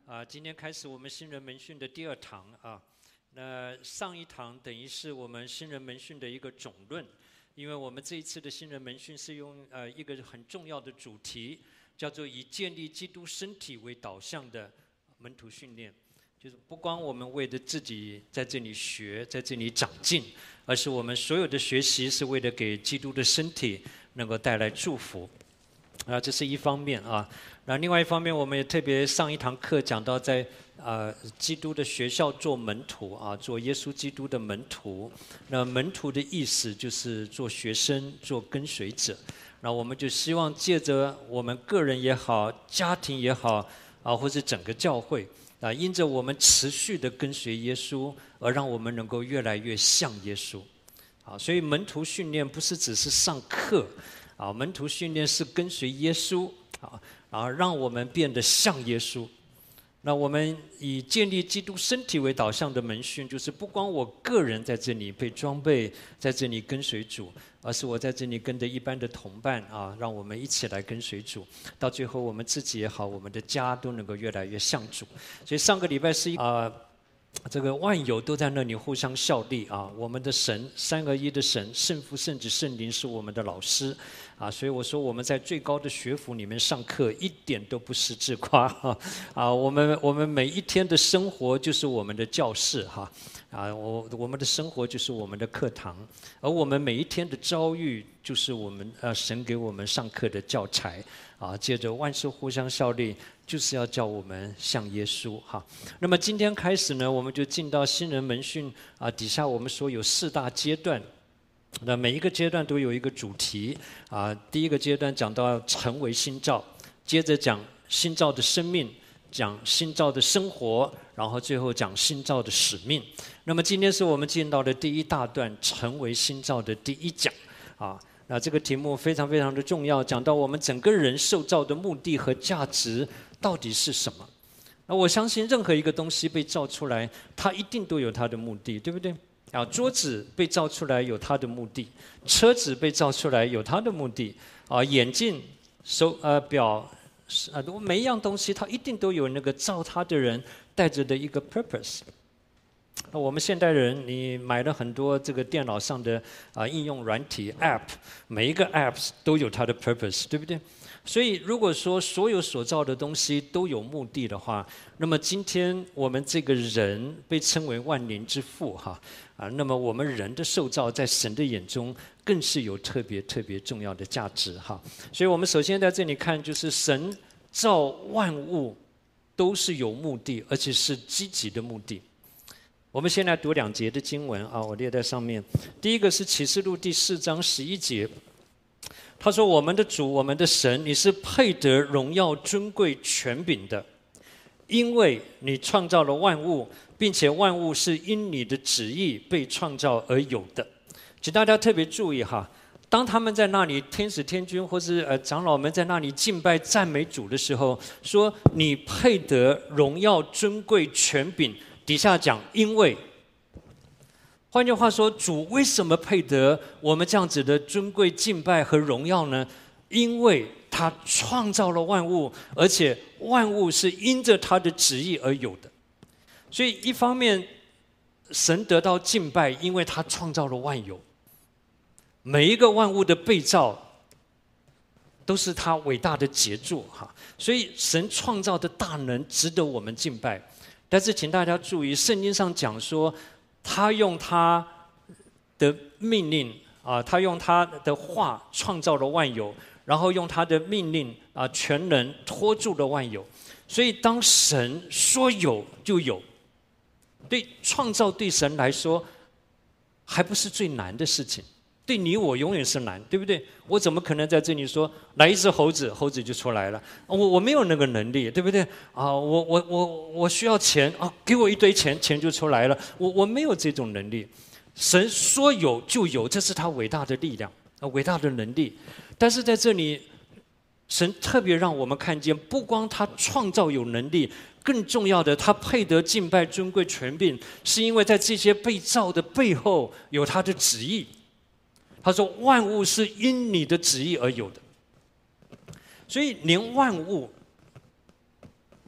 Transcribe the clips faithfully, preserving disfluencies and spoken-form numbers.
啊，今天开始我们新人门训的第二堂啊。那上一堂等于是我们新人门训的一个总论，因为我们这一次的新人门训是用呃一个很重要的主题，叫做以建立基督身体为导向的门徒训练。就是不光我们为了自己在这里学，在这里长进，而是我们所有的学习是为了给基督的身体能够带来祝福。啊，这是一方面啊。那另外一方面，我们也特别上一堂课讲到在，呃基督的学校做门徒啊，做耶稣基督的门徒。那门徒的意思就是做学生，做跟随者。那我们就希望借着我们个人也好，家庭也好啊，或者整个教会啊，因着我们持续的跟随耶稣，而让我们能够越来越像耶稣。啊，所以门徒训练不是只是上课。啊，门徒训练是跟随耶稣啊，然后让我们变得像耶稣。那我们以建立基督身体为导向的门训，就是不光我个人在这里被装备，在这里跟随主，而是我在这里跟着一般的同伴啊，让我们一起来跟随主。到最后，我们自己也好，我们的家都能够越来越像主。所以上个礼拜是一啊。呃这个万有都在那里互相效力啊！我们的神，三合一的神，圣父、圣子、圣灵是我们的老师啊！所以我说我们在最高的学府里面上课，一点都不失自夸哈啊！我们我们每一天的生活就是我们的教室哈啊！我我们的生活就是我们的课堂，而我们每一天的遭遇就是我们呃神给我们上课的教材啊！借着万事互相效力。就是要叫我们像耶稣哈。那么今天开始呢，我们就进到新人门训啊，底下我们说有四大阶段，那每一个阶段都有一个主题啊。第一个阶段讲到成为新造，接着讲新造的生命，讲新造的生活，然后最后讲新造的使命。那么今天是我们进到的第一大段，成为新造的第一讲啊。那这个题目非常非常的重要，讲到我们整个人受造的目的和价值到底是什么？那我相信任何一个东西被造出来，它一定都有它的目的，对不对？啊，桌子被造出来有它的目的，车子被造出来有它的目的，啊，眼镜、手呃表，啊，每一样东西它一定都有那个造它的人带着的一个 purpose。那我们现代人，你买了很多这个电脑上的啊应用软体 App， 每一个 App 都有它的 purpose， 对不对？所以如果说所有所造的东西都有目的的话，那么今天我们这个人被称为万灵之父哈啊，那么我们人的受造在神的眼中更是有特别特别重要的价值哈。所以我们首先在这里看，就是神造万物都是有目的，而且是积极的目的。我们先来读两节的经文啊，我列在上面。第一个是启示录第四章十一节，他说：“我们的主，我们的神，你是配得荣耀、尊贵、权柄的，因为你创造了万物，并且万物是因你的旨意被创造而有的。”请大家特别注意哈，当他们在那里，天使、天君或是呃长老们在那里敬拜、赞美主的时候，说你配得荣耀、尊贵、权柄。底下讲，因为，换句话说，主为什么配得我们这样子的尊贵敬拜和荣耀呢？因为他创造了万物，而且万物是因着他的旨意而有的。所以一方面，神得到敬拜，因为他创造了万有，每一个万物的被造都是他伟大的杰作哈。所以神创造的大能值得我们敬拜。但是请大家注意，圣经上讲说，他用他的命令啊，他用他的话创造了万有，然后用他的命令啊，全能托住了万有。所以当神说有就有，对创造对神来说，还不是最难的事情。对你我永远是难，对不对？我怎么可能在这里说来一只猴子，猴子就出来了？我我没有那个能力，对不对？啊，我我我我需要钱啊，给我一堆钱，钱就出来了。我我没有这种能力。神说有就有，这是他伟大的力量啊，伟大的能力。但是在这里，神特别让我们看见，不光他创造有能力，更重要的，他配得敬拜、尊贵、权柄，是因为在这些被造的背后有他的旨意。他说：“万物是因你的旨意而有的。”所以，连万物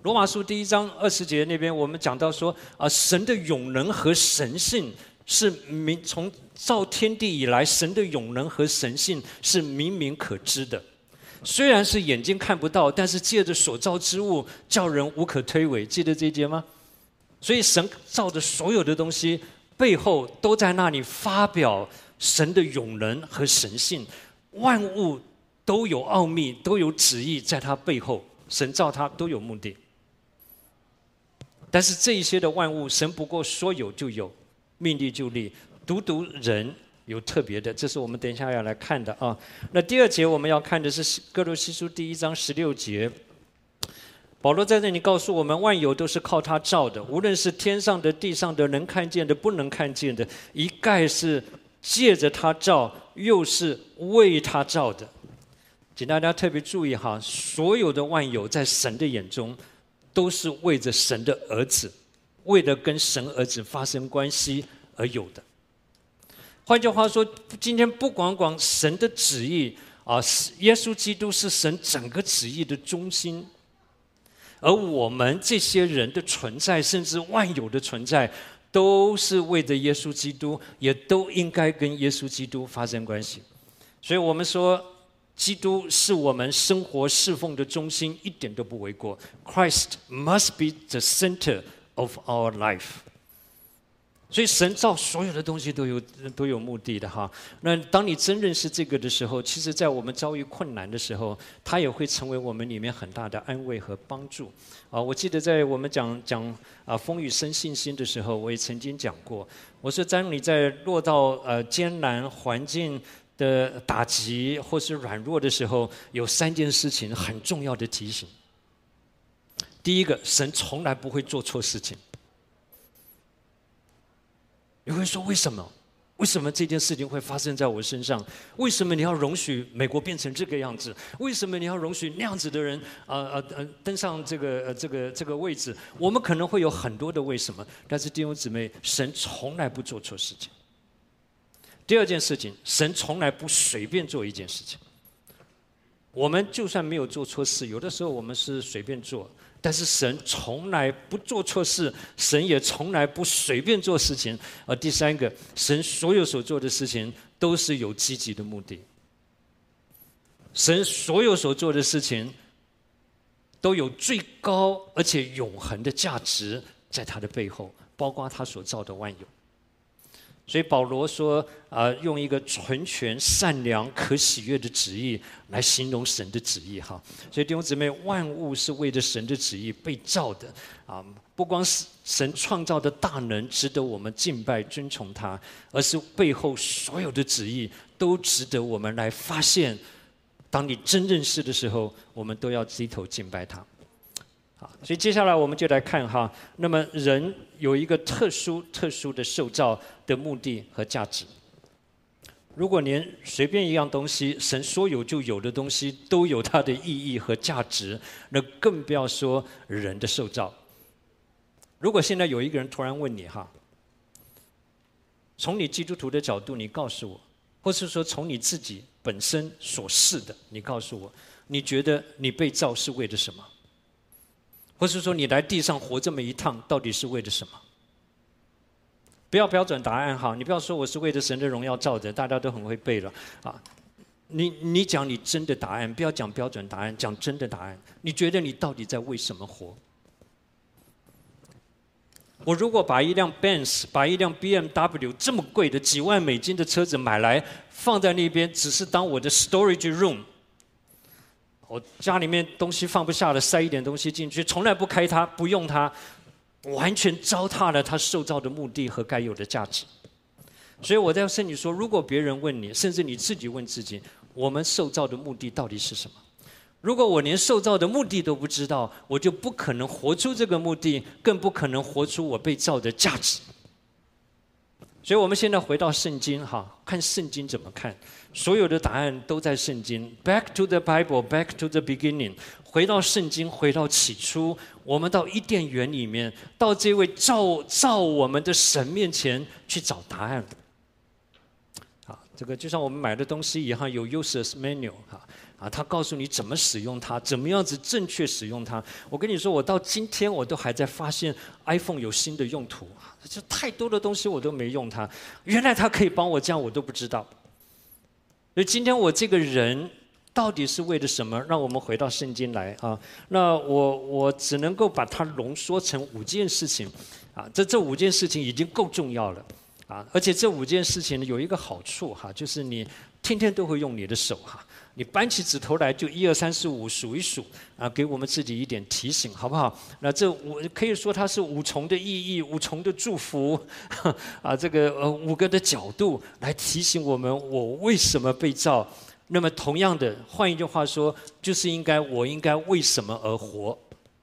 罗马书第一章二十节那边，我们讲到说啊，神的永能和神性是明从造天地以来，神的永能和神性是明明可知的。虽然是眼睛看不到，但是借着所造之物，叫人无可推诿。记得这一节吗？所以神造的所有的东西背后都在那里发表神的永能和神性，万物都有奥秘，都有旨意在它背后，神造它都有目的。但是这一些的万物，神不过说有就有，命立就立，独独人有特别的，这是我们等一下要来看的啊。那第二节我们要看的是哥罗西书第一章十六节，保罗在这里告诉我们，万有都是靠他造的，无论是天上的、地上的，能看见的、不能看见的，一概是借着他造，又是为他造的。请大家特别注意哈，所有的万有在神的眼中，都是为着神的儿子，为了跟神儿子发生关系而有的。换句话说，今天不管管神的旨意啊，耶稣基督是神整个旨意的中心，而我们这些人的存在，甚至万有的存在，都是为着耶稣基督，也都应该跟耶稣基督发生关系。所以我们说，基督是我们生活侍奉的中心，一点都不为过。Christ must be the center of our life。所以神造所有的东西都有都有目的的哈。那当你真认识这个的时候，其实在我们遭遇困难的时候，它也会成为我们里面很大的安慰和帮助。啊，我记得在我们讲讲啊风雨生信心的时候，我也曾经讲过，我说当你在落到呃艰难环境的打击或是软弱的时候，有三件事情很重要的提醒。第一个，神从来不会做错事情。你会说为什么？为什么这件事情会发生在我身上？为什么你要容许美国变成这个样子？为什么你要容许那样子的人啊啊呃登上这个呃这个这个位置？我们可能会有很多的为什么，但是弟兄姊妹，神从来不做错事情。第二件事情，神从来不随便做一件事情。我们就算没有做错事，有的时候我们是随便做。但是神从来不做错事，神也从来不随便做事情。而第三个，神所有所做的事情都是有积极的目的。神所有所做的事情都有最高而且永恒的价值在他的背后，包括他所造的万有。所以保罗说啊、呃，用一个纯全、善良、可喜悦的旨意来形容神的旨意哈。所以弟兄姊妹，万物是为着神的旨意被造的啊，不光是神创造的大能值得我们敬拜尊崇他，而是背后所有的旨意都值得我们来发现。当你真认识的时候，我们都要低头敬拜他。好，所以接下来我们就来看哈，那么人有一个特殊、特殊的受造的目的和价值。如果连随便一样东西，神说有就有的东西都有它的意义和价值，那更不要说人的受造。如果现在有一个人突然问你哈，从你基督徒的角度，你告诉我，或是说从你自己本身所是的，你告诉我，你觉得你被造是为了什么？或是说你来地上活这么一趟，到底是为了什么？不要标准答案哈，你不要说我是为了神的荣耀造的，大家都很会背了啊。你你讲你真的答案，不要讲标准答案，讲真的答案。你觉得你到底在为什么活？我如果把一辆 Benz， 把一辆 B M W 这么贵的几万美金的车子买来放在那边，只是当我的 storage room。我家里面东西放不下了，塞一点东西进去，从来不开它，不用它，完全糟蹋了它受造的目的和该有的价值。所以我在跟你说，如果别人问你，甚至你自己问自己，我们受造的目的到底是什么？如果我连受造的目的都不知道，我就不可能活出这个目的，更不可能活出我被造的价值。所以我们现在回到圣经哈，看圣经怎么看。所有的答案都在圣经 ，Back to the Bible, back to the beginning， 回到圣经，回到起初，我们到伊甸园里面，到这位造造我们的神面前去找答案。好， 这个就像我们买的东西一样，有 users menu 哈啊，他告诉你怎么使用它，怎么样子正确使用它。我跟你说，我到今天我都还在发现 iPhone 有新的用途，就太多的东西我都没用它，原来它可以帮我这样，我都不知道。所以今天我这个人到底是为了什么？让我们回到圣经来啊。那我我只能够把它浓缩成五件事情，啊，这这五件事情已经够重要了，啊，而且这五件事情有一个好处哈，就是你天天都会用你的手哈。你扳起指头来就一二三四五数一数啊，给我们自己一点提醒，好不好？那这五可以说它是五重的意义，五重的祝福，啊，这个呃五个的角度来提醒我们，我为什么被造？那么同样的，换一句话说，就是应该我应该为什么而活？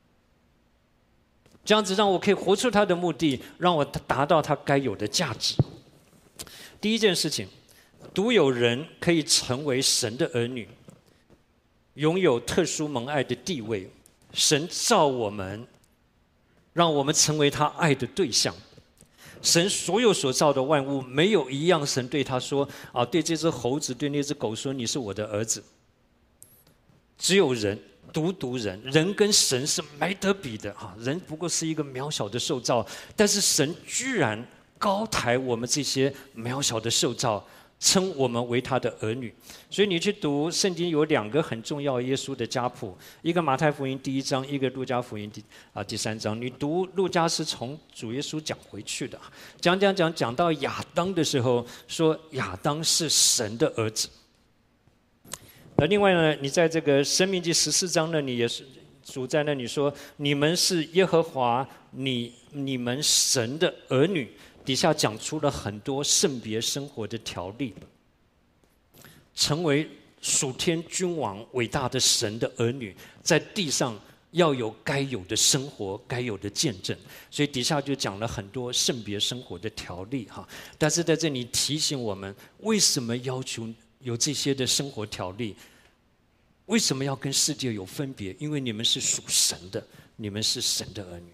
这样子让我可以活出它的目的，让我达到它该有的价值。第一件事情。独有人可以成为神的儿女，拥有特殊蒙爱的地位。神造我们，让我们成为他爱的对象。神所有所造的万物，没有一样神对他说啊，对这只猴子，对那只狗说你是我的儿子。只有人，独独人，人跟神是没得比的啊！人不过是一个渺小的受造，但是神居然高抬我们这些渺小的受造。称我们为他的儿女，所以你去读圣经有两个很重要耶稣的家谱，一个马太福音第一章，一个路加福音第啊第三章。你读路加是从主耶稣讲回去的，讲讲讲讲到亚当的时候，说亚当是神的儿子。那另外呢，你在这个申命记十四章呢，你也是主在那里说，你们是耶和华你你们神的儿女。底下讲出了很多圣别生活的条例，成为属天君王伟大的神的儿女，在地上要有该有的生活，该有的见证。所以底下就讲了很多圣别生活的条例哈。但是在这里提醒我们，为什么要求有这些的生活条例？为什么要跟世界有分别？因为你们是属神的，你们是神的儿女。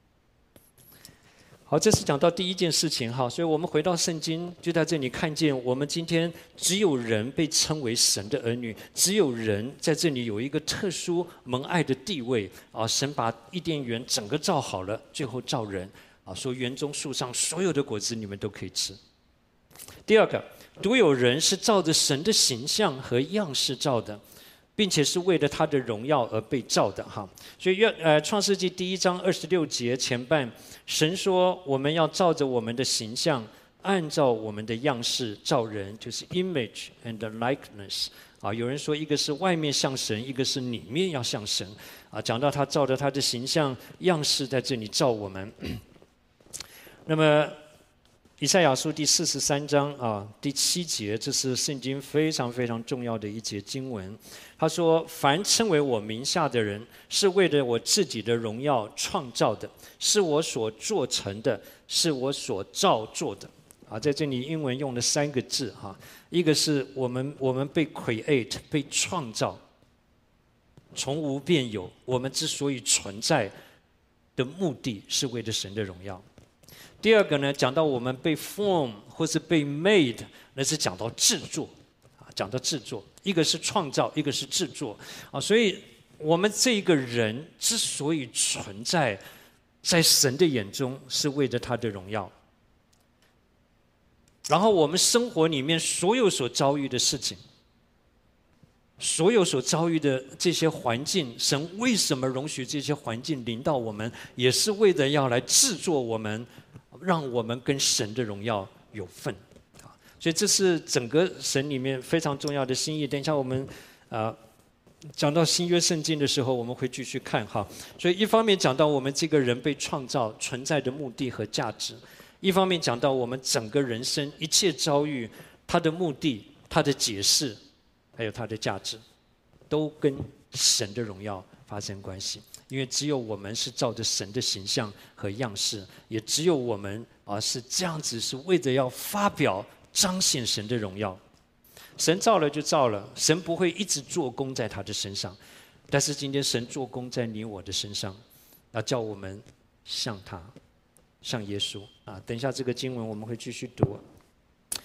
好，这是讲到第一件事情哈，所以我们回到圣经，就在这里看见，我们今天只有人被称为神的儿女，只有人在这里有一个特殊蒙爱的地位啊！神把伊甸园整个造好了，最后造人啊，说园中树上所有的果子你们都可以吃。第二个，独有人是照着神的形象和样式造的。并且是为了他的荣耀而被造的哈，所以呃创世纪第一章二十六节前半，神说我们要照着我们的形象，按照我们的样式造人，就是 image and likeness 啊。有人说一个是外面像神，一个是里面要像神啊。讲到他照着他的形象样式在这里造我们。那么以赛亚书第四十三章啊第七节，这是圣经非常非常重要的一节经文。他说：“凡称为我名下的人，是为了我自己的荣耀创造的，是我所做成的，是我所造作的。”啊，在这里英文用了三个字哈，一个是我们我们被 create 被创造，从无变有。我们之所以存在的目的是为了神的荣耀。第二个呢，讲到我们被 form 或是被 made， 那是讲到制作，啊，讲到制作，一个是创造，一个是制作，啊，所以我们这个人之所以存在，在神的眼中是为了他的荣耀。然后我们生活里面所有所遭遇的事情，所有所遭遇的这些环境，神为什么容许这些环境临到我们，也是为了要来制作我们，让我们跟神的荣耀有份。所以这是整个神里面非常重要的心意。等一下我们啊讲到新约圣经的时候，我们会继续看哈。所以一方面讲到我们这个人被创造存在的目的和价值，一方面讲到我们整个人生一切遭遇，它的目的、它的解释，还有它的价值，都跟神的荣耀发生关系。因为只有我们是照着神的形象和样式，也只有我们啊是这样子，是为了要发表彰显神的荣耀。神造了就造了，神不会一直做工在他的身上，但是今天神做工在你我的身上，要叫我们像他，像耶稣啊。等一下这个经文我们会继续读。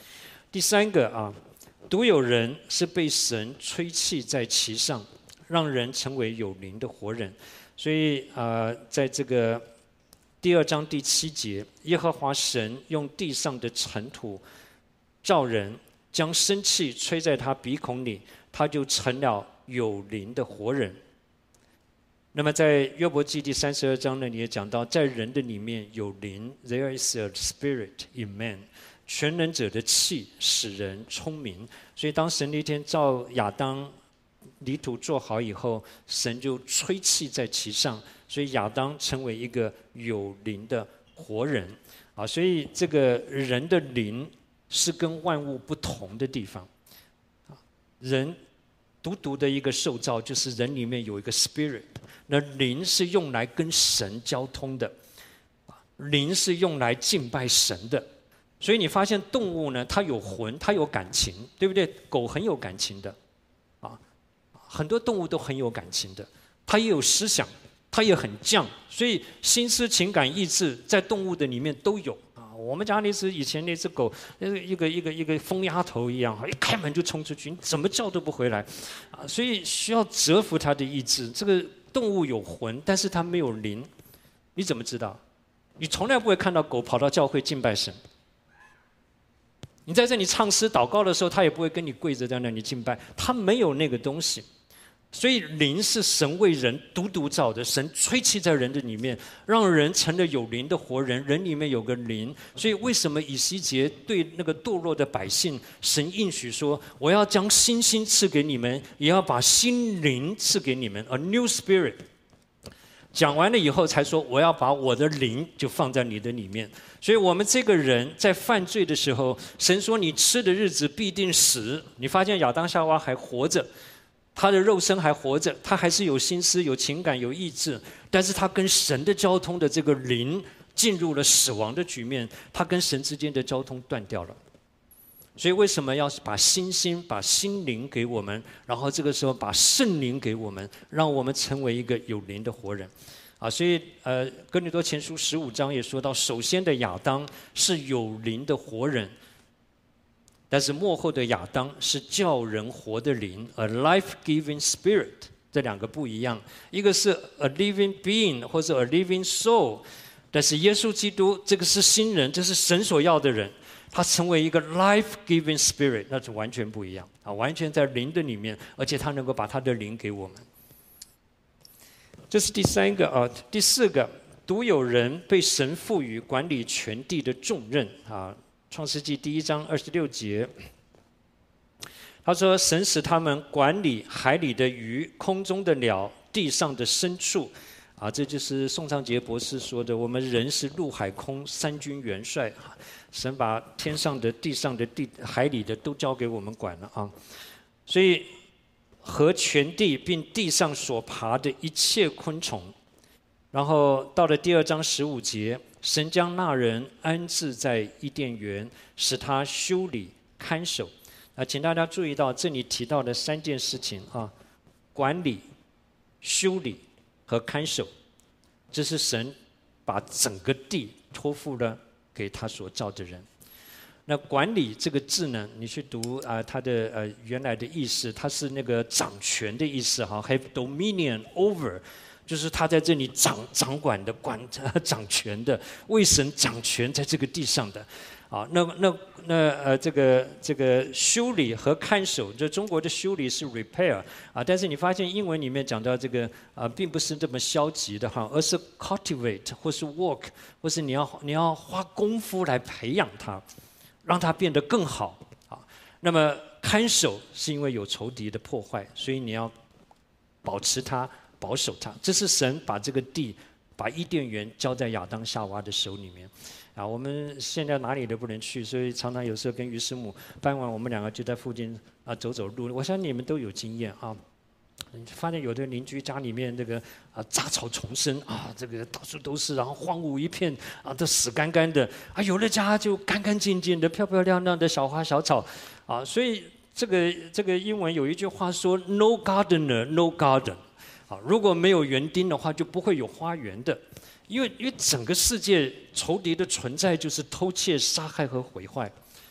第三个啊，独有人是被神吹气在其上，让人成为有灵的活人。所以啊、呃，在这个第二章第七节，耶和华神用地上的尘土造人，将生气吹在他鼻孔里，他就成了有灵的活人。那么在约伯记第三十二章呢，也讲到，在人的里面有灵 ，there is a spirit in man， 全能者的气使人聪明。所以当神那天造亚当泥土做好以后，神就吹气在其上，所以亚当成为一个有灵的活人啊。所以这个人的灵是跟万物不同的地方。人独独的一个受造，就是人里面有一个 spirit， 那灵是用来跟神交通的，灵是用来敬拜神的。所以你发现动物呢，它有魂，它有感情，对不对？狗很有感情的，啊，很多动物都很有感情的，它也有思想，它也很犟，所以心思、情感、意志在动物的里面都有。我们家那只以前那只狗，一个一个一个疯丫头一样，一开门就冲出去，你怎么叫都不回来，啊，所以需要折服它的意志。这个动物有魂，但是它没有灵，你怎么知道？你从来不会看到狗跑到教会敬拜神。你在这里唱诗祷告的时候，它也不会跟你跪着在那里敬拜，它没有那个东西。所以灵是神为人独独造的，神吹气在人的里面，让人成了有灵的活人，人里面有个灵。所以为什么以西结对那个堕落的百姓，神应许说，我要将新心赐给你们，也要把新灵赐给你们 ，a new spirit。讲完了以后才说，我要把我的灵就放在你的里面。所以我们这个人在犯罪的时候，神说你吃的日子必定死。你发现亚当夏娃还活着，他的肉身还活着，他还是有心思、有情感、有意志，但是他跟神的交通的这个灵进入了死亡的局面，他跟神之间的交通断掉了。所以为什么要把新心、把心灵给我们，然后这个时候把圣灵给我们，让我们成为一个有灵的活人啊？所以呃，哥林多前书十五章也说到，首先的亚当是有灵的活人，但是末后的亚当是叫人活的灵 ，a life-giving spirit， 这两个不一样，一个是 a living being 或者 a living soul， 但是耶稣基督这个是新人，这是神所要的人，他成为一个 life-giving spirit， 那是完全不一样啊，完全在灵的里面，而且他能够把他的灵给我们。这是第三个啊，第四个，独有人被神赋予管理全地的重任啊。创世纪第一章二十六节，他说：“神使他们管理海里的鱼、空中的鸟、地上的牲畜。”啊，这就是宋尚杰博士说的：“我们人是陆海空三军元帅，神把天上的、地上的、地海里的都交给我们管了啊。”所以和全地并地上所爬的一切昆虫。然后到了第二章十五节。神将那人安置在伊甸园，使他修理看守。啊，请大家注意到这里提到的三件事情啊：管理、修理和看守。这是神把整个地托付了给他所造的人。那管理这个字呢，你去读啊、呃，它的呃原来的意思，它是那个掌权的意思哈 ，have dominion over。就是他在这里掌掌管的、管掌权的，为神掌权在这个地上的，啊，那那那呃，这个这个修理和看守，这中国的修理是 repair 啊，但是你发现英文里面讲到这个啊，并不是这么消极的哈，而是 cultivate 或是 work， 或是你要你要花功夫来培养它，让它变得更好啊。那么看守是因为有仇敌的破坏，所以你要保持它。保守它，这是神把这个地，把伊甸园交在亚当夏娃的手里面，啊，我们现在哪里都不能去，所以常常有时候跟于师母傍晚我们两个就在附近啊走走路，我相信你们都有经验啊。发现有的邻居家里面这个啊杂草丛生啊，这个到处都是，然后荒芜一片啊，都死干干的啊，有的家就干干净净的、漂漂亮亮的小花小草啊，所以这个这个英文有一句话说 “No gardener, no garden”。啊，如果没有园丁的话，就不会有花园的，因为因为整个世界仇敌的存在就是偷窃、杀害和毁坏。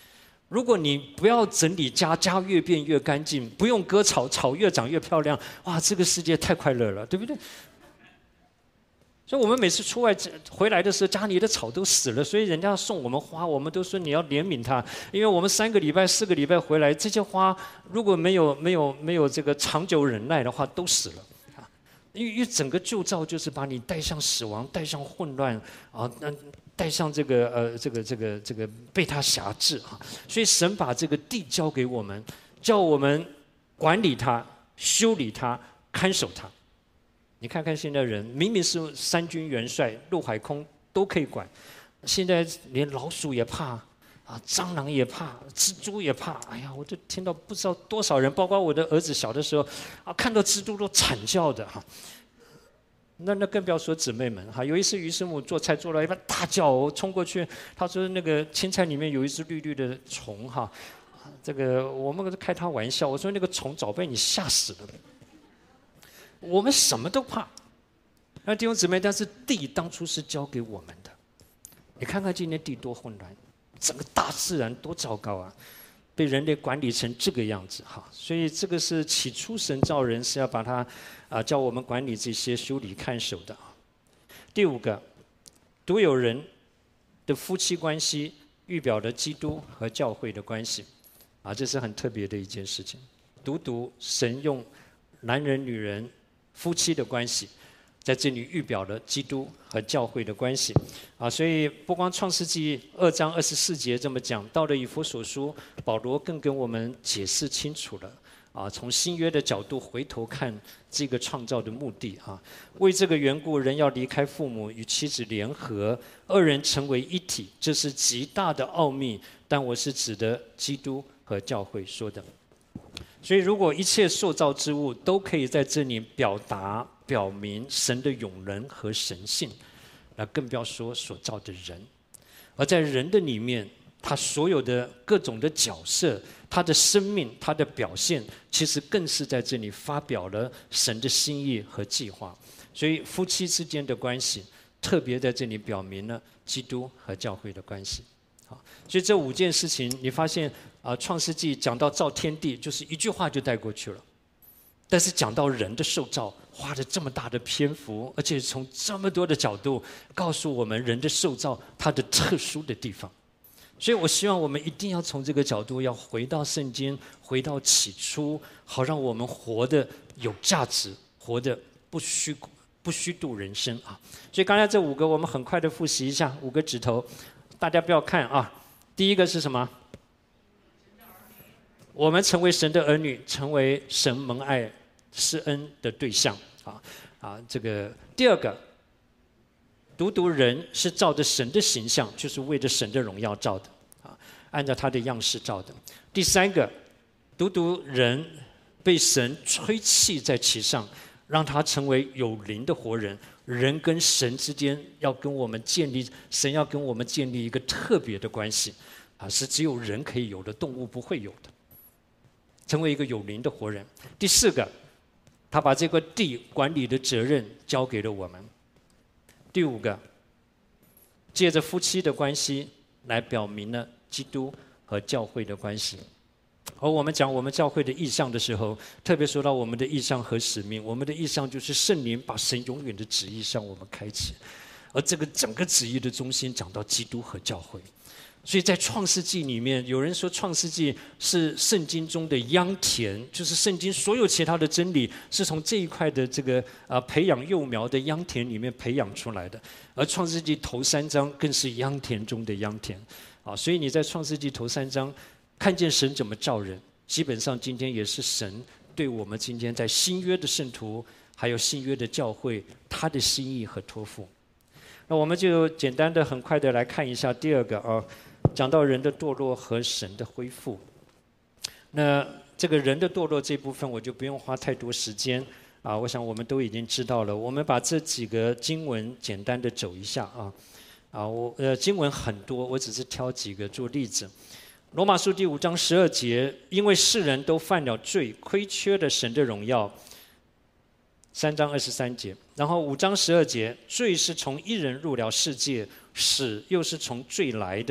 如果你不要整理家，家越变越干净，不用割草，草越长越漂亮，哇，这个世界太快乐了，对不对？所以我们每次出外回来的时候，家里的草都死了，所以人家送我们花，我们都说你要怜悯它，因为我们三个礼拜、四个礼拜回来，这些花如果没有没有没有这个长久忍耐的话，都死了。因为因为整个旧造就是把你带向死亡，带向混乱啊，那带向这个呃这个这个这个被他辖制啊，所以神把这个地交给我们，叫我们管理它、修理它、看守它。你看看现在人，明明是三军元帅，陆海空都可以管，现在连老鼠也怕啊，蟑螂也怕，蜘蛛也怕。哎呀，我就听到不知道多少人，包括我的儿子小的时候啊，看到蜘蛛都惨叫的哈。那那更不要说姊妹们哈。有一次于师母做菜做到一半大叫，我冲过去，她说那个青菜里面有一只绿绿的虫哈，这个我们开她玩笑，我说那个虫早被你吓死了。我们什么都怕，那弟兄姊妹，但是地当初是交给我们的。你看看今天地多混乱，整个大自然多糟糕啊，被人类管理成这个样子哈。所以这个是起初神造人是要把它啊教我们管理这些修理看守的。第五个，独有人的夫妻关系预表了基督和教会的关系啊，这是很特别的一件事情。独独神用男人女人夫妻的关系，在这里预表了基督和教会的关系，啊，所以不光创世纪二章二十四节这么讲，到了以弗所书，保罗更跟我们解释清楚了，啊，从新约的角度回头看这个创造的目的啊，为这个缘故，人要离开父母，与妻子联合，二人成为一体，这是极大的奥秘，但我是指的基督和教会说的。所以，如果一切受造之物都可以在这里表达、表明神的永能和神性，那更不要说所造的人。而在人的里面，他所有的各种的角色、他的生命、他的表现，其实更是在这里发表了神的心意和计划。所以，夫妻之间的关系，特别在这里表明了基督和教会的关系。好，所以这五件事情，你发现啊，《创世纪》讲到造天地，就是一句话就带过去了。但是讲到人的受造，花了这么大的篇幅，而且从这么多的角度告诉我们人的受造它的特殊的地方。所以我希望我们一定要从这个角度，要回到圣经，回到起初，好让我们活得有价值，活得不虚不虚度人生啊。所以刚才这五个，我们很快的复习一下，五个指头。大家不要看啊，第一个是什么？我们成为神的儿女，成为神蒙爱施恩的对象啊啊！这个第二个，独独人是照着神的形象，就是为着神的荣耀造的啊，按照他的样式造的。第三个，独独人被神吹气在其上，让他成为有灵的活人。人跟神之间要跟我们建立，神要跟我们建立一个特别的关系，啊，是只有人可以有的，动物不会有的。成为一个有灵的活人。第四个，他把这个地管理的责任交给了我们。第五个，借着夫妻的关系来表明了基督和教会的关系。而我们讲我们教会的意向的时候，特别说到我们的意向和使命，我们的意向就是圣灵把神永远的旨意向我们开启，而这个整个旨意的中心讲到基督和教会。所以在创世纪里面，有人说创世纪是圣经中的秧田，就是圣经所有其他的真理是从这一块的这个呃培养幼苗的秧田里面培养出来的，而创世纪头三章更是秧田中的秧田啊！所以你在创世纪头三章看见神怎么造人，基本上今天也是神对我们今天在新约的圣徒还有新约的教会他的心意和托付。那我们就简单的很快的来看一下第二个啊。讲到人的堕落和神的恢复，那这个人的堕落这部分我就不用花太多时间啊，我想我们都已经知道了。我们把这几个经文简单的走一下啊，啊，我呃经文很多，我只是挑几个做例子。罗马书第五章十二节，因为世人都犯了罪，亏缺了神的荣耀。三章二十三节，然后五章十二节，罪是从一人入了世界，死又是从罪来的。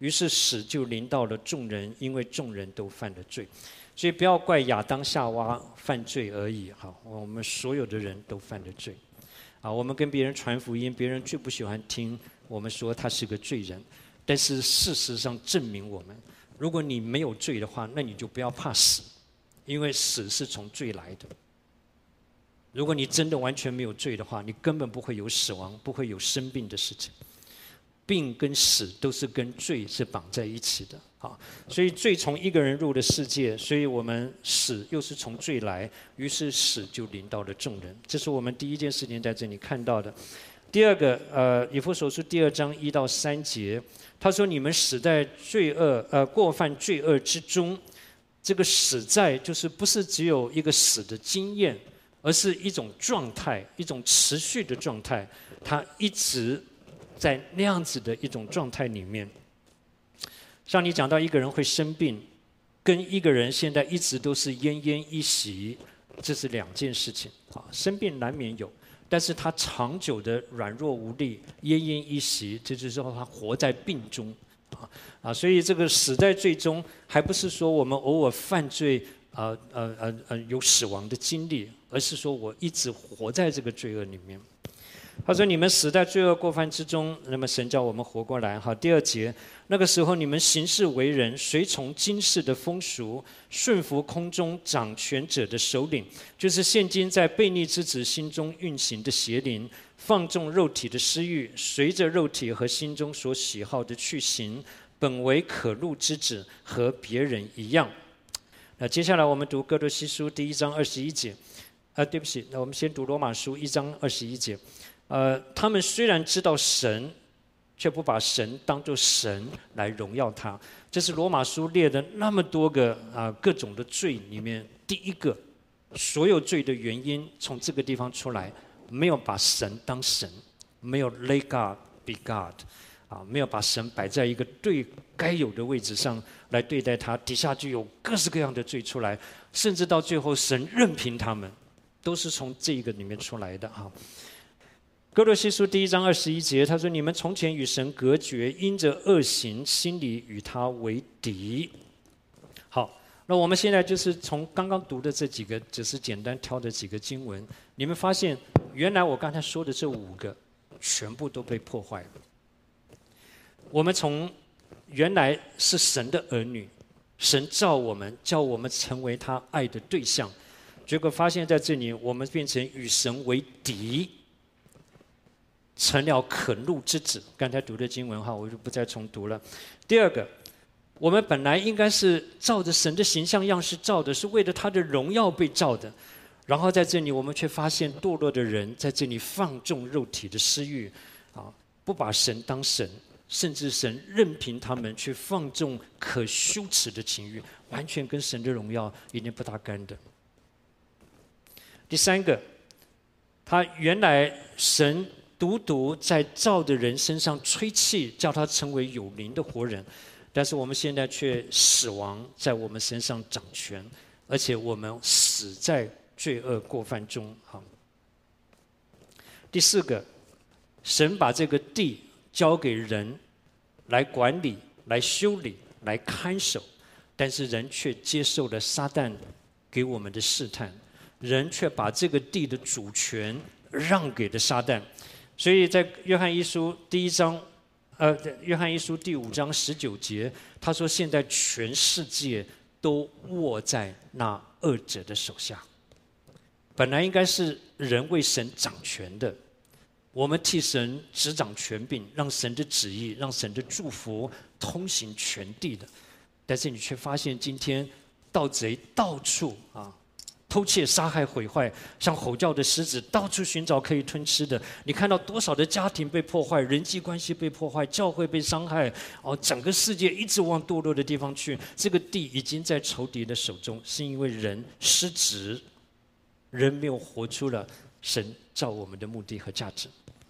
于是死就临到了众人，因为众人都犯了罪。所以不要怪亚当夏娃犯罪而已，好，我们所有的人都犯了罪。啊，我们跟别人传福音，别人最不喜欢听我们说他是个罪人，但是事实上证明我们，如果你没有罪的话，那你就不要怕死，因为死是从罪来的。如果你真的完全没有罪的话，你根本不会有死亡，不会有生病的事情。病跟死都是跟罪是绑在一起的，好，所以罪从一个人入了世界，所以我们死又是从罪来，于是死就临到了众人。这是我们第一件事情在这里看到的。第二个，呃，以弗所书第二章一到三节，他说：“你们死在罪恶，呃，过犯罪恶之中。”这个死在就是不是只有一个死的经验，而是一种状态，一种持续的状态，它一直在那样子的一种状态里面。像你讲到一个人会生病，跟一个人现在一直都是奄奄一息，这是两件事情。啊，生病难免有，但是他长久的软弱无力、奄奄一息，这就是说他活在病中。啊啊，所以这个死在罪中，还不是说我们偶尔犯罪，呃呃呃呃有死亡的经历，而是说我一直活在这个罪恶里面。他说：“你们死在罪恶过犯之中，那么神叫我们活过来。”好，第二节，那个时候你们行事为人，随从今世的风俗，顺服空中掌权者的首领，就是现今在悖逆之子心中运行的邪灵，放纵肉体的私欲，随着肉体和心中所喜好的去行，本为可怒之子，和别人一样。那接下来我们读哥罗西书第一章二十一节。啊，对不起，那我们先读罗马书一章二十一节。呃，他们虽然知道神，却不把神当作神来荣耀他。这是罗马书列的那么多个啊、呃、各种的罪里面第一个，所有罪的原因从这个地方出来，没有把神当神，没有 let God be God， 啊，没有把神摆在一个对该有的位置上来对待他，底下就有各式各样的罪出来，甚至到最后神任凭他们，都是从这个里面出来的哈。哥罗西书第一章二十一节，他说：“你们从前与神隔绝，因着恶行，心里与他为敌。”好，那我们现在就是从刚刚读的这几个，只是简单挑的几个经文，你们发现，原来我刚才说的这五个，全部都被破坏了。我们从原来是神的儿女，神造我们，叫我们成为他爱的对象，结果发现在这里，我们变成与神为敌。成了可怒之子。刚才读的经文哈，我就不再重读了。第二个，我们本来应该是照着神的形象样式造的，是为了他的荣耀被造的。然后在这里，我们却发现堕落的人在这里放纵肉体的私欲，啊，不把神当神，甚至神任凭他们去放纵可羞耻的情欲，完全跟神的荣耀一点不搭干的。第三个，他原来神独独在造的人身上吹气，叫他成为有灵的活人，但是我们现在却死亡在我们身上掌权，而且我们死在罪恶过犯中。好，第四个，神把这个地交给人来管理、来修理、来看守，但是人却接受了撒旦给我们的试探，人却把这个地的主权让给了撒旦。所以在约翰一书第一章，呃，约翰一书第五章十九节，他说：“现在全世界都握在那恶者的手下。”本来应该是人为神掌权的，我们替神执掌权柄，让神的旨意、让神的祝福通行全地的。但是你却发现，今天盗贼到处啊！偷窃、杀害、毁坏，像吼叫的狮子，到处寻找可以吞吃的。你看到多少的家庭被破坏，人际关系被破坏，教会被伤害，哦，整个世界一直往堕落的地方去。这个地已经在仇敌的手中，是因为人失职，人没有活出了神造我们的目的和价值。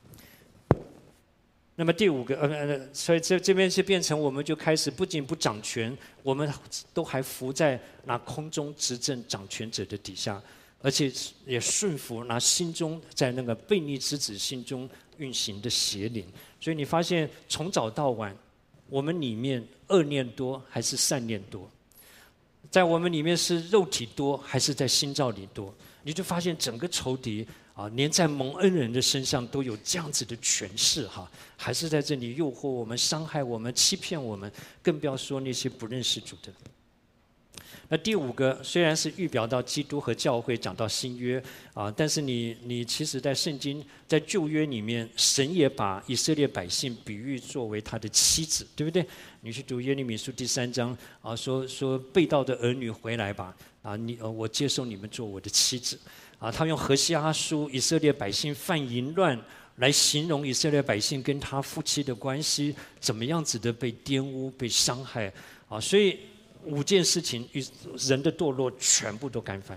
那么第五个，呃呃，所以这这边是变成我们就开始不仅不掌权，我们都还服在那空中执政掌权者的底下，而且也顺服那心中在那个悖逆之子心中运行的邪灵。所以你发现从早到晚， 我们里面恶念多还是善念多？在我们里面是肉体多还是在心造里多？你就发现整个仇敌啊，连在蒙恩人的身上都有这样子的权势哈，还是在这里诱惑我们、伤害我们、欺骗我们，更不要说那些不认识主的。那第五个虽然是预表到基督和教会，讲到新约啊，但是你你其实在圣经在旧约里面，神也把以色列百姓比喻作为他的妻子，对不对？你去读耶利米书第三章啊，说说被盗的儿女回来吧啊，你呃我接受你们做我的妻子啊。他用何西阿书以色列百姓犯淫乱来形容以色列百姓跟他夫妻的关系怎么样子的被玷污、被伤害啊，所以。五件事情与人的堕落全部都干犯，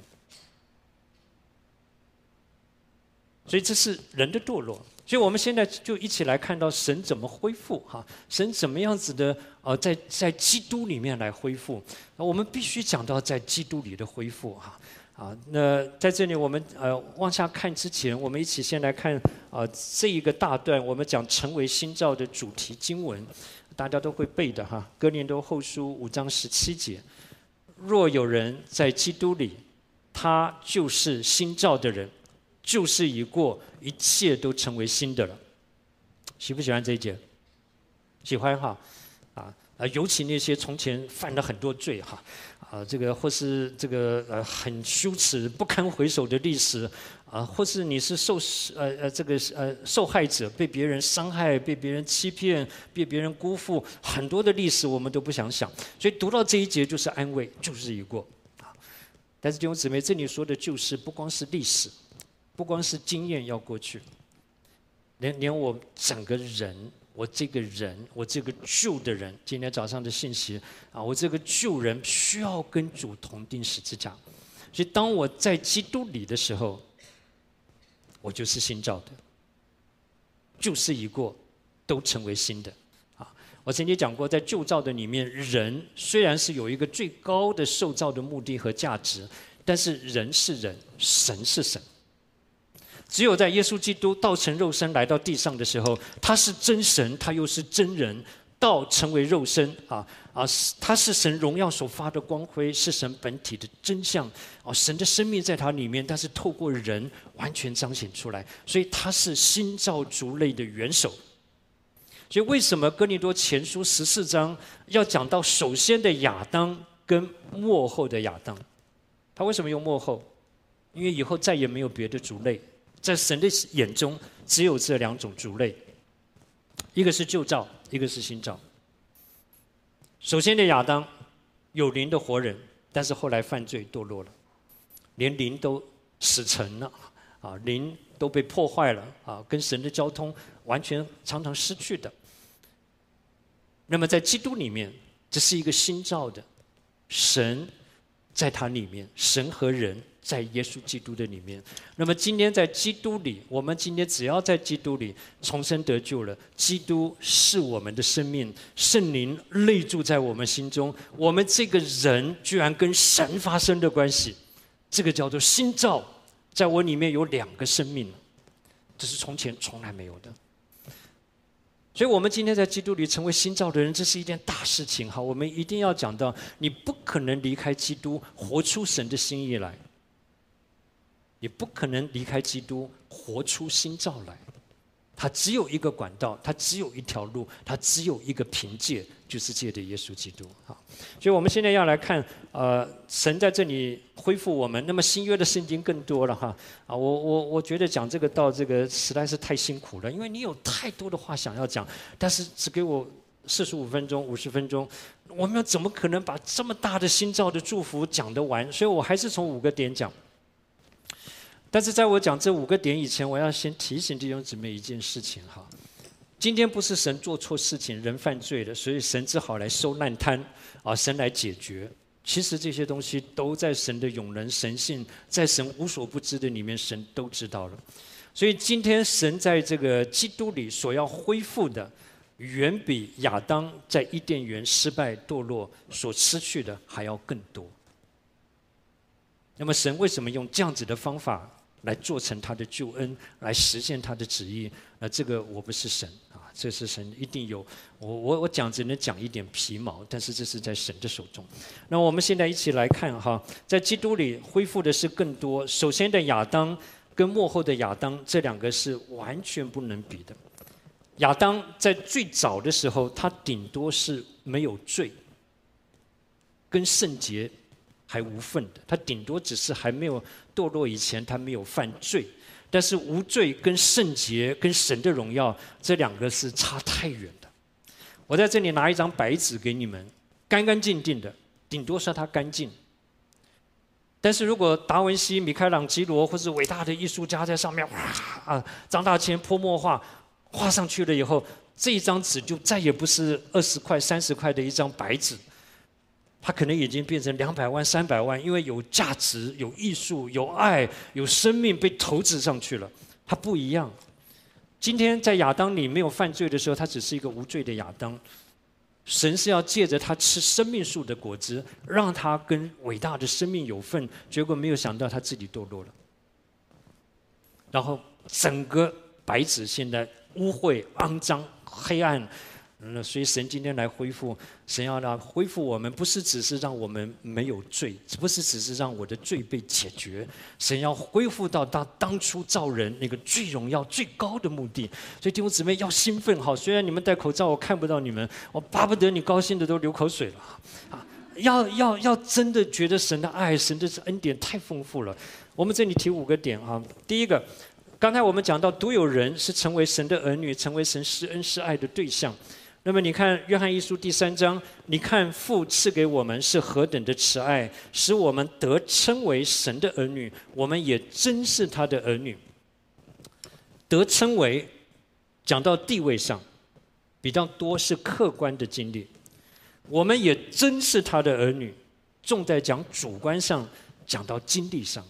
所以这是人的堕落。所以我们现在就一起来看到神怎么恢复哈，神怎么样子的呃，在在基督里面来恢复。我们必须讲到在基督里的恢复哈啊。那在这里我们呃往下看之前，我们一起先来看啊、呃、这一个大段，我们讲成为新造的主题经文。大家都会背的哈，哥林多后书五章十七节，若有人在基督里，他就是新造的人，旧事已过，一切都成为新的了。喜不喜欢这一节？喜欢哈，啊啊，尤其那些从前犯了很多罪哈，啊这个或是这个呃很羞耻不堪回首的历史。啊，或是你是受呃呃这个呃受害者，被别人伤害，被别人欺骗，被别人辜负，很多的历史我们都不想想，所以读到这一节就是安慰，旧事已过啊。但是弟兄姊妹，这里说的旧事不光是历史，不光是经验要过去，连连我整个人，我这个人，我这个旧的人，今天早上的信息啊，我这个旧人需要跟主同钉十字架，所以当我在基督里的时候。我就是新造的，旧事已过，都成为新的。啊，我曾经讲过，在旧造的里面，人虽然是有一个最高的受造的目的和价值，但是人是人，神是神。只有在耶稣基督道成肉身来到地上的时候，他是真神，他又是真人。道成为肉身啊啊！他是神荣耀所发的光辉，是神本体的真相啊！神的生命在他里面，但是透过人完全彰显出来，所以他是新造族类的元首。所以为什么哥林多前书十四章要讲到首先的亚当跟末后的亚当？他为什么用末后？因为以后再也没有别的族类，在神的眼中只有这两种族类，一个是旧造。一个是新造。首先的亚当有灵的活人，但是后来犯罪堕落了，连灵都死沉了啊，灵都被破坏了啊，跟神的交通完全常常失去的。那么在基督里面，这是一个新造的，神在他里面，神和人在耶稣基督的里面。那么今天在基督里，我们今天只要在基督里重生得救了，基督是我们的生命，圣灵内住在我们心中，我们这个人居然跟神发生的关系，这个叫做新造，在我里面有两个生命，这是从前从来没有的。所以我们今天在基督里成为新造的人，这是一件大事情。好，我们一定要讲到，你不可能离开基督，活出神的心意来。你不可能离开基督，活出新造来。它只有一个管道，它只有一条路，它只有一个凭借，就是借着耶稣基督。好，所以我们现在要来看，呃，神在这里恢复我们。那么新约的圣经更多了哈，啊，我我我觉得讲这个道这个实在是太辛苦了，因为你有太多的话想要讲，但是只给我四十五分钟、五十分钟，我们怎么可能把这么大的新造的祝福讲得完？所以我还是从五个点讲。但是在我讲这五个点以前，我要先提醒弟兄姊妹一件事情哈。今天不是神做错事情，人犯罪了，所以神只好来收烂摊啊，神来解决。其实这些东西都在神的永能神性，在神无所不知的里面，神都知道了。所以今天神在这个基督里所要恢复的，远比亚当在伊甸园失败堕落所失去的还要更多。那么神为什么用这样子的方法来做成他的救恩，来实现他的旨意？呃，这个我不是神啊， 这是神一定有。我我我讲只能讲一点皮毛，但是这是在神的手中。那我们现在一起来看哈，在基督里恢复的是更多。首先的亚当跟末后的亚当，这两个是完全不能比的。亚当在最早的时候，他顶多是没有罪，跟圣洁还无份的，他顶多只是还没有堕落以前，他没有犯罪。但是无罪跟圣洁跟神的荣耀，这两个是差太远的。我在这里拿一张白纸给你们，干干净净的，顶多说它干净。但是如果达文西、米开朗基罗或是伟大的艺术家在上面哇啊，张大千泼墨画，画上去了以后，这一张纸就再也不是二十块、三十块的一张白纸，它可能已经变成两百万、三百万，因为有价值、有艺术、有爱、有生命被投掷上去了，它不一样。今天在亚当里没有犯罪的时候，他只是一个无罪的亚当。神是要借着他吃生命树的果子，让他跟伟大的生命有份。结果没有想到他自己堕落了，然后整个白纸现在污秽、肮脏、黑暗。那所以神今天来恢复，神要来恢复我们，不是只是让我们没有罪，不是只是让我的罪被解决，神要恢复到他当初造人那个最荣耀、最高的目的。所以弟兄姊妹要兴奋哈！虽然你们戴口罩，我看不到你们，我巴不得你高兴的都流口水了啊！要要要真的觉得神的爱、神的恩典太丰富了。我们这里提五个点啊，第一个。刚才我们讲到，独有人是成为神的儿女，成为神施恩施爱的对象。那么你看约翰一书第三章，你看父赐给我们是何等的慈爱，使我们得称为神的儿女，我们也真是他的儿女。得称为，讲到地位上，比较多是客观的经历，我们也真是他的儿女，重在讲主观上，讲到经历上。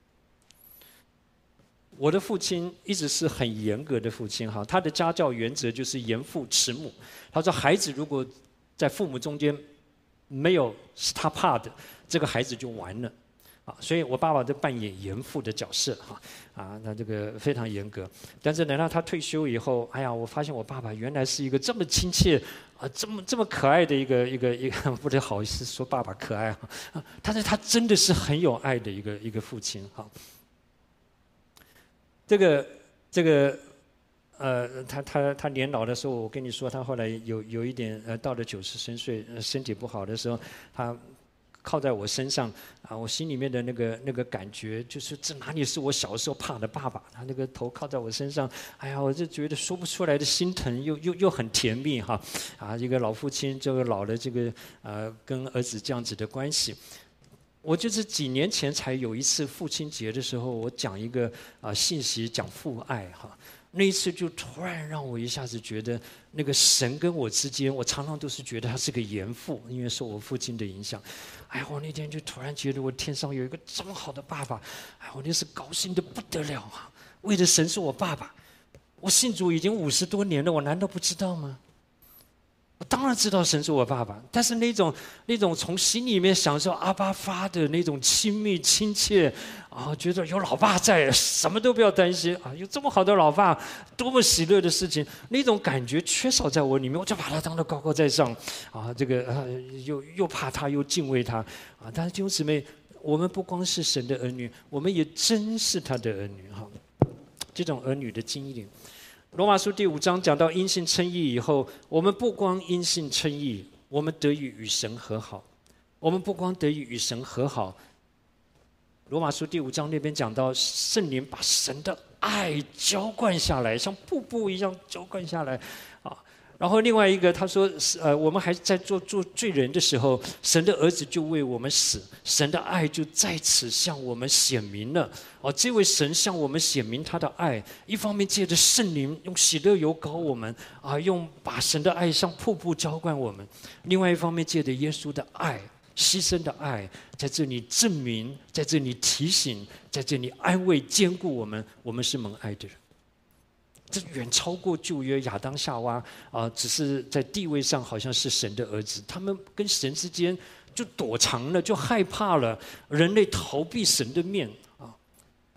我的父亲一直是很严格的父亲哈，他的家教原则就是严父慈母。他说，孩子如果在父母中间没有是他怕的，这个孩子就完了啊。所以我爸爸在扮演严父的角色哈啊，他这个非常严格。但是等到他退休以后，哎呀，我发现我爸爸原来是一个这么亲切啊，这么这么可爱的一个一个一个，不太好意思说爸爸可爱哈啊，但是他真的是很有爱的一个一个父亲哈。这个这个呃，他他他年老的时候，我跟你说，他后来有有一点呃，到了九十深岁，身体不好的时候，他靠在我身上啊，我心里面的那个那个感觉，就是这哪里是我小时候怕的爸爸？他那个头靠在我身上，哎呀，我就觉得说不出来的心疼，又又又很甜蜜哈啊！一个老父亲，这个老的这个呃，跟儿子这样子的关系。我就是几年前才有一次父亲节的时候，我讲一个啊、呃、信息，讲父爱哈。那一次就突然让我一下子觉得，那个神跟我之间，我常常都是觉得他是个严父，因为受我父亲的影响。哎呀，我那天就突然觉得我天上有一个这么好的爸爸，哎，我那是高兴的不得了啊！为了神是我爸爸，我信主已经五十多年了，我难道不知道吗？我当然知道神是我爸爸，但是那种那种从心里面享受阿爸发的那种亲密亲切啊，觉得有老爸在，什么都不要担心啊，有这么好的老爸，多么喜乐的事情，那种感觉缺少在我里面，我就把他当得高高在上啊，这个啊又又怕他又敬畏他啊。但是弟兄姊妹，我们不光是神的儿女，我们也真是他的儿女哈，这种儿女的经历。罗马书第五章讲到因信称义以后，我们不光因信称义，我们得以与神和好。我们不光得以与神和好，罗马书第五章那边讲到圣灵把神的爱浇灌下来，像瀑布一样浇灌下来啊。然后另外一个他说，呃，我们还在做做罪人的时候，神的儿子就为我们死，神的爱就在此向我们显明了。哦，这位神向我们显明他的爱，一方面借着圣灵用喜乐油膏我们啊，用把神的爱像瀑布浇灌我们；另外一方面借着耶稣的爱、牺牲的爱，在这里证明，在这里提醒，在这里安慰、坚固我们，我们是蒙爱的人。这远超过旧约亚当夏娃啊、呃，只是在地位上好像是神的儿子，他们跟神之间就躲藏了，就害怕了，人类逃避神的面啊。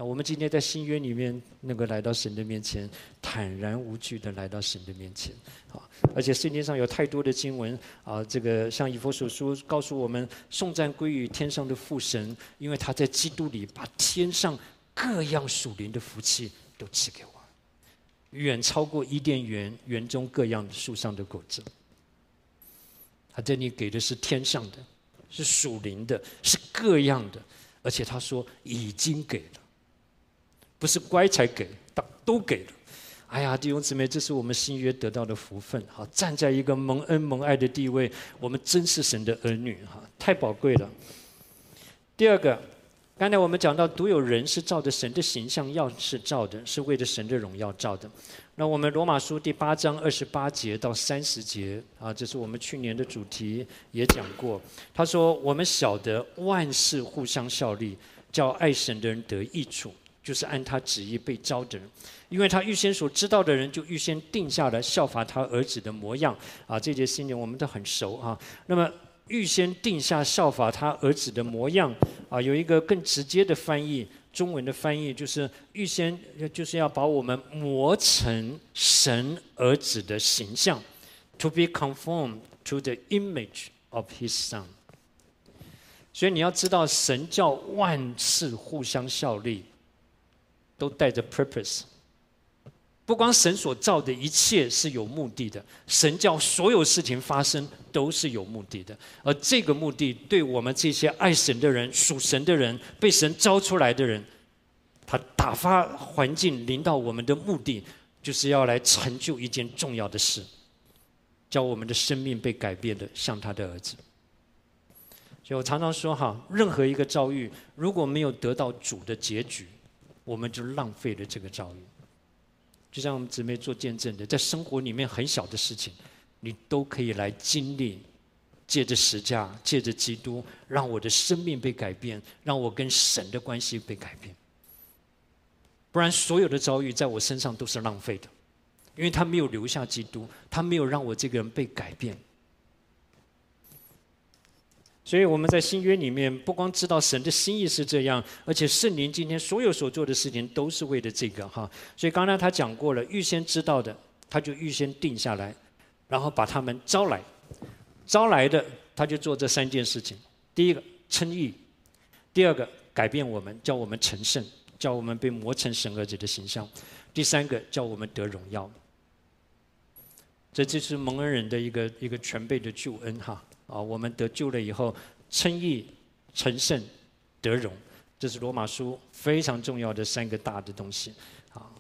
啊，我们今天在新约里面能够来到神的面前，坦然无惧的来到神的面前，啊，而且圣经上有太多的经文啊，这个像以弗所书告诉我们，颂赞归于天上的父神，因为他在基督里把天上各样属灵的福气都赐给我，远超过伊甸园园中各样树上的果子。他这里给的是天上的，是属灵的，是各样的，而且他说已经给了，不是乖才给，都给了。哎呀，弟兄姊妹，这是我们新约得到的福分，好，站在一个蒙恩蒙爱的地位，我们真是神的儿女，哈，太宝贵了。第二个，刚才我们讲到，独有人是照着神的形象样式造的，是为着神的荣耀造的。那我们罗马书第八章二十八节到三十节啊，这是我们去年的主题，也讲过。他说：“我们晓得万事互相效力，叫爱神的人得益处，就是按他旨意被召的人。因为他预先所知道的人，就预先定下来效法他儿子的模样。”啊，这节新年我们都很熟啊。那么预先定下效法他儿子的模样啊，有一个更直接的翻译。中文的翻译就是预先就是要把我们磨成神儿子的形象 ，to be conformed to the image of His Son。所以你要知道，神叫万事互相效力，都带着 purpose。不光神所造的一切是有目的的，神叫所有事情发生都是有目的的。而这个目的，对我们这些爱神的人、属神的人、被神招出来的人，他打发环境临到我们的目的，就是要来成就一件重要的事，叫我们的生命被改变的像他的儿子。所以我常常说哈，任何一个遭遇，如果没有得到主的结局，我们就浪费了这个遭遇。就像我们姊妹做见证的，在生活里面很小的事情，你都可以来经历，借着十架，借着基督，让我的生命被改变，让我跟神的关系被改变。不然所有的遭遇在我身上都是浪费的，因为他没有留下基督，他没有让我这个人被改变。所以我们在新约里面，不光知道神的心意是这样，而且圣灵今天所有所做的事情都是为了这个哈。所以刚才他讲过了，预先知道的，他就预先定下来，然后把他们招来，招来的他就做这三件事情：第一个称义，第二个改变我们，叫我们成圣，叫我们被磨成神儿子的形象；第三个叫我们得荣耀。这就是蒙恩人的一个一个全备的救恩哈。啊，我们得救了以后，称义、成圣、得荣，这是罗马书非常重要的三个大的东西。好，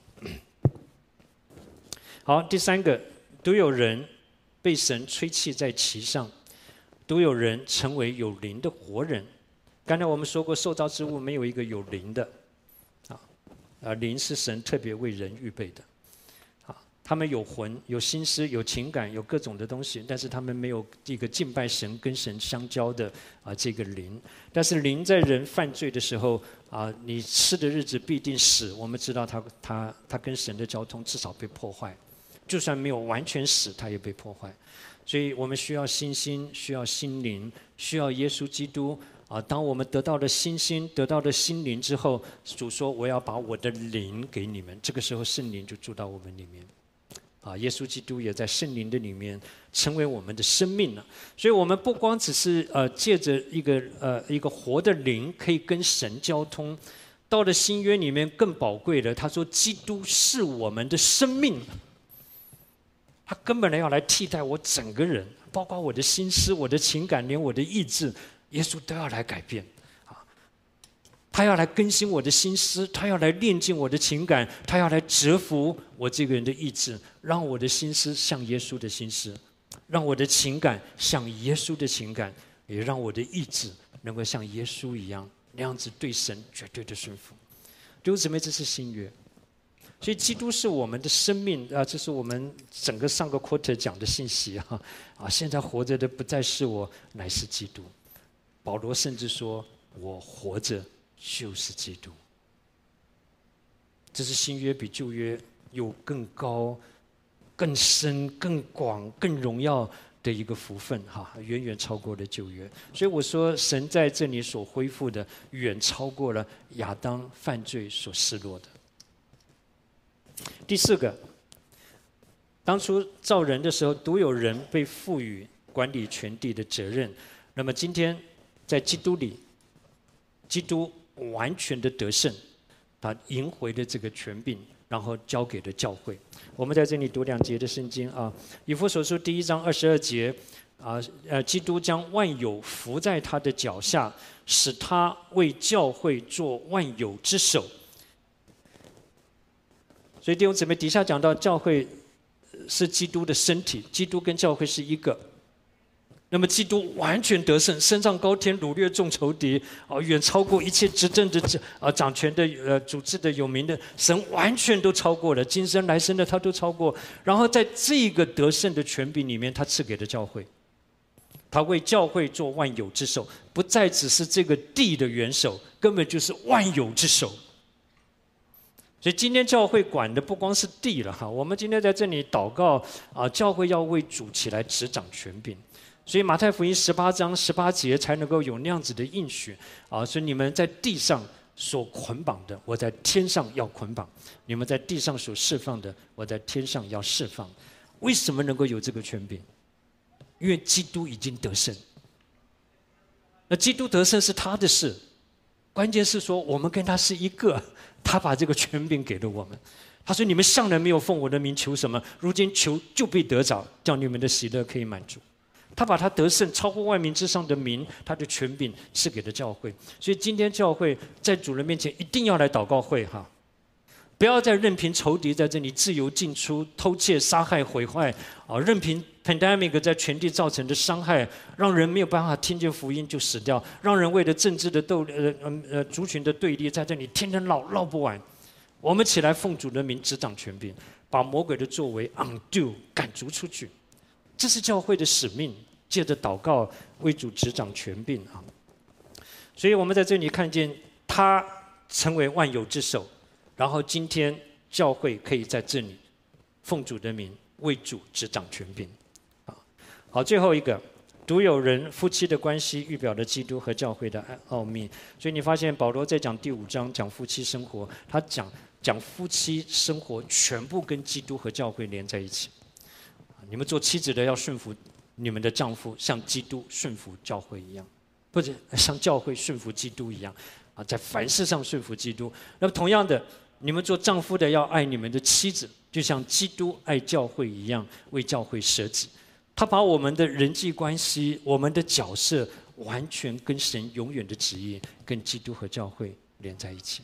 好，第三个，独有人被神吹气在其上，独有人成为有灵的活人。刚才我们说过，受造之物没有一个有灵的，啊，啊，灵是神特别为人预备的。他们有魂、有心思、有情感、有各种的东西，但是他们没有一个敬拜神、跟神相交的啊这个灵。但是灵在人犯罪的时候啊，你吃的日子必定死。我们知道他他他跟神的交通至少被破坏，就算没有完全死，他也被破坏。所以我们需要信心，需要心灵，需要耶稣基督啊。当我们得到了信心、得到了心灵之后，主说：“我要把我的灵给你们。”这个时候圣灵就住到我们里面。啊，耶稣基督也在圣灵的里面成为我们的生命了，所以我们不光只是呃借着一个呃一个活的灵可以跟神交通，到了新约里面更宝贵的，他说基督是我们的生命，他根本要来替代我整个人，包括我的心思、我的情感，连我的意志，耶稣都要来改变。他要来更新我的心思，他要来炼净我的情感，他要来折服我这个人的意志，让我的心思像耶稣的心思，让我的情感像耶稣的情感，也让我的意志能够像耶稣一样，那样子对神绝对的顺服。弟兄姊妹，这是新约，所以基督是我们的生命啊！这是我们整个上个 quarter 讲的信息啊！啊，现在活着的不再是我，乃是基督。保罗甚至说：“我活着。”就是基督，这是新约比旧约有更高、更深、更广、更荣耀、 的一个福分哈，远远超过了旧约。所以我说，神在这里所恢复的，远超过了亚当犯罪所失落的。第四个，当初造人的时候，独有人被赋予管理全地的责任。那么今天在基督里，基督完全的得胜，他赢回了这个权柄，然后交给了教会。我们在这里读两节的圣经啊，以弗所书第一章二十二节啊，呃，基督将万有伏在他的脚下，使他为教会做万有之首。所以弟兄姊妹，底下讲到教会是基督的身体，基督跟教会是一个。那么基督完全得胜，升上高天，掳掠众仇敌，啊，远超过一切执政的、啊掌权的、呃主治的、有名的，神完全都超过了，今生来生的他都超过。然后在这个得胜的权柄里面，他赐给了教会，他为教会做万有之首，不再只是这个地的元首，根本就是万有之首。所以今天教会管的不光是地了哈，我们今天在这里祷告啊，教会要为主起来执掌权柄。所以马太福音十八章十八节才能够有那样子的应许啊！所以你们在地上所捆绑的，我在天上要捆绑；你们在地上所释放的，我在天上要释放。为什么能够有这个权柄？因为基督已经得胜。那基督得胜是他的事，关键是说我们跟他是一个，他把这个权柄给了我们。他说：“你们向来没有奉我的名求什么，如今求就被得着，叫你们的喜乐可以满足。”他把他得胜超过万民之上的名，他的权柄赐给了教会。所以今天教会在主人面前一定要来祷告会哈，不要再任凭仇敌在这里自由进出、偷窃、杀害、毁坏啊！任凭 pandemic 在全地造成的伤害，让人没有办法听见福音就死掉，让人为了政治的斗呃呃呃族群的对立，在这里天天闹闹不完。我们起来奉主的名执掌权柄，把魔鬼的作为 undo 赶逐出去。这是教会的使命，借着祷告为主执掌权柄啊！所以我们在这里看见他成为万有之首，然后今天教会可以在这里奉主的名为主执掌权柄啊！好，最后一个，独有人夫妻的关系预表了基督和教会的奥秘。所以你发现保罗在讲第五章讲夫妻生活，他讲讲夫妻生活全部跟基督和教会连在一起。你们做妻子的要顺服你们的丈夫，像基督顺服教会一样，或者像教会顺服基督一样啊，在凡事上顺服基督。那么同样的，你们做丈夫的要爱你们的妻子，就像基督爱教会一样，为教会舍己。他把我们的人际关系、我们的角色，完全跟神永远的旨意、跟基督和教会连在一起。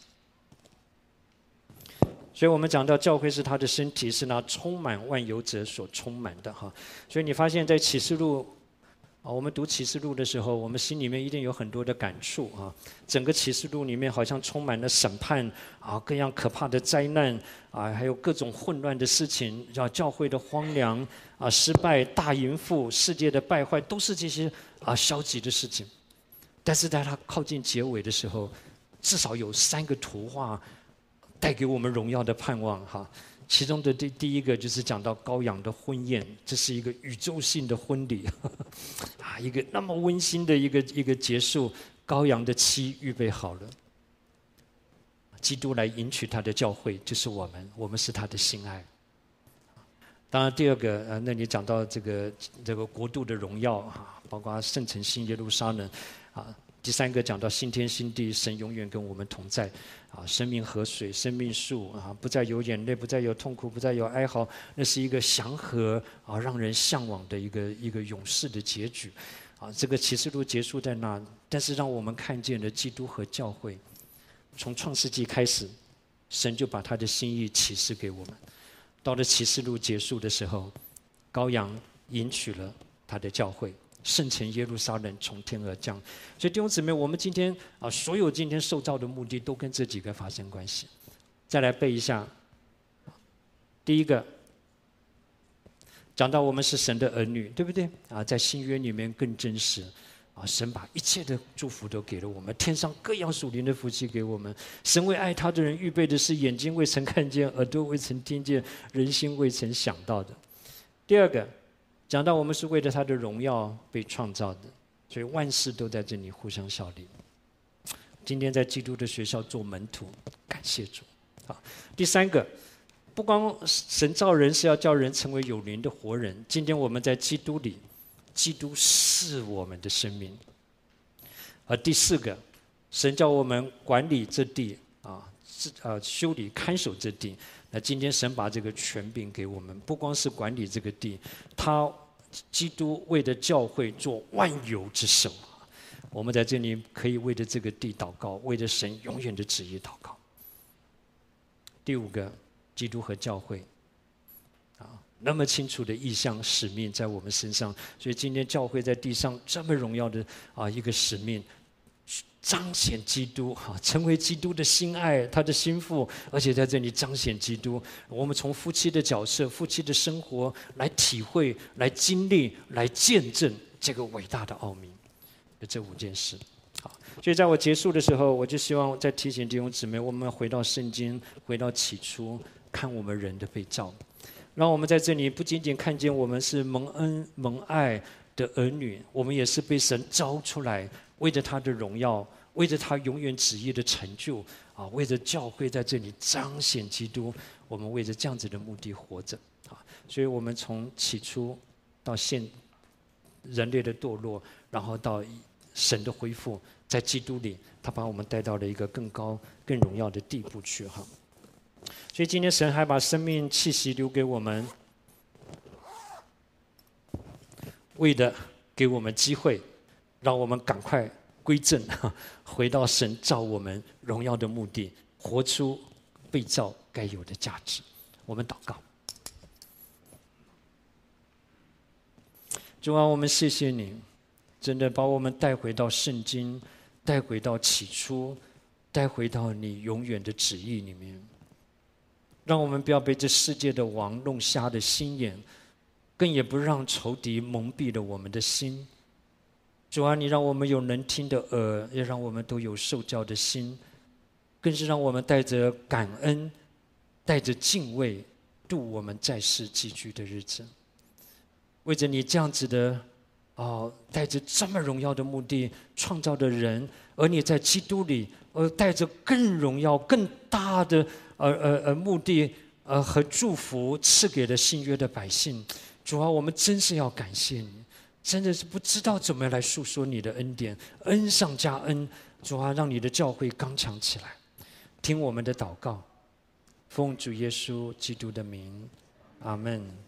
所以我们讲到教会是他的身体，是那充满万有者所充满的哈。所以你发现在启示录啊，我们读启示录的时候，我们心里面一定有很多的感触啊。整个启示录里面好像充满了审判啊，各样可怕的灾难啊，还有各种混乱的事情，叫教会的荒凉啊、失败、大淫妇、世界的败坏，都是这些啊消极的事情。但是在它靠近结尾的时候，至少有三个图画带给我们荣耀的盼望哈。其中的第第一个就是讲到羔羊的婚宴，这是一个宇宙性的婚礼，呵呵啊，一个那么温馨的一个一个结束，羔羊的妻预备好了，基督来迎娶他的教会，就是我们，我们是他的心爱。当然，第二个呃，那里讲到这个这个国度的荣耀啊，包括圣城新耶路撒冷啊。第三个讲到新天新地，神永远跟我们同在，啊，生命河水、生命树啊，不再有眼泪，不再有痛苦，不再有哀嚎，那是一个祥和啊，让人向往的一个一个永世的结局，啊，这个启示录结束在那，但是让我们看见了基督和教会，从创世纪开始，神就把他的心意启示给我们，到了启示录结束的时候，羔羊迎娶了他的教会。圣城耶路撒冷从天而降，所以弟兄姊妹，我们今天啊，所有今天受造的目的都跟这几个发生关系。再来背一下，第一个讲到我们是神的儿女，对不对？啊，在新约里面更真实啊，神把一切的祝福都给了我们，天上各样属灵的福气给我们。神为爱他的人预备的是眼睛未曾看见，耳朵未曾听见，人心未曾想到的。第二个。 讲到我们是为了他的荣耀被创造的，所以万事都在这里互相效力。今天在基督的学校做门徒，感谢主。好，第三个，不光神造人是要叫人成为有灵的活人，今天我们在基督里，基督是我们的生命。而第四个，神叫我们管理这地啊，呃，修理看守这地。那今天神把这个权柄给我们，不光是管理这个地，他基督为了教会做万有之首。我们在这里可以为了这个地祷告，为了神永远的旨意祷告。第五个，基督和教会啊，那么清楚的意向使命在我们身上，所以今天教会在地上这么荣耀的啊一个使命，彰显基督哈，成为基督的心爱，他的心腹，而且在这里彰显基督。我们从夫妻的角色、夫妻的生活来体会、来经历、来见证这个伟大的奥秘。这五件事，好，所以在我结束的时候，我就希望再提醒弟兄姊妹，我们回到圣经，回到起初，看我们人的被造，让我们在这里不仅仅看见我们是蒙恩蒙爱的儿女，我们也是被神招出来，为着他的荣耀，为着他永远旨意的成就啊，为着教会在这里彰显基督，我们为着这样子的目的活着啊。所以我们从起初到现人类的堕落，然后到神的恢复，在基督里，他把我们带到了一个更高、更荣耀的地步去哈。所以今天神还把生命气息留给我们，为的给我们机会，让我们赶快归正，回到神造我们荣耀的目的，活出被造该有的价值。我们祷告。主啊，我们谢谢你，真的把我们带回到圣经，带回到起初，带回到你永远的旨意里面。让我们不要被这世界的王弄瞎了心眼，更也不让仇敌蒙蔽了我们的心。主啊，你让我们有能听的耳，也让我们都有受教的心，更是让我们带着感恩，带着敬畏，度我们在世寄居的日子。为着你这样子的哦，带着这么荣耀的目的创造的人，而你在基督里，呃，带着更荣耀、更大的呃呃呃目的呃和祝福赐给了新约的百姓。主啊，我们真是要感谢你，真的是不知道怎么来诉说你的恩典，恩上加恩。主啊，让你的教会刚强起来，听我们的祷告，奉主耶稣基督的名，阿们。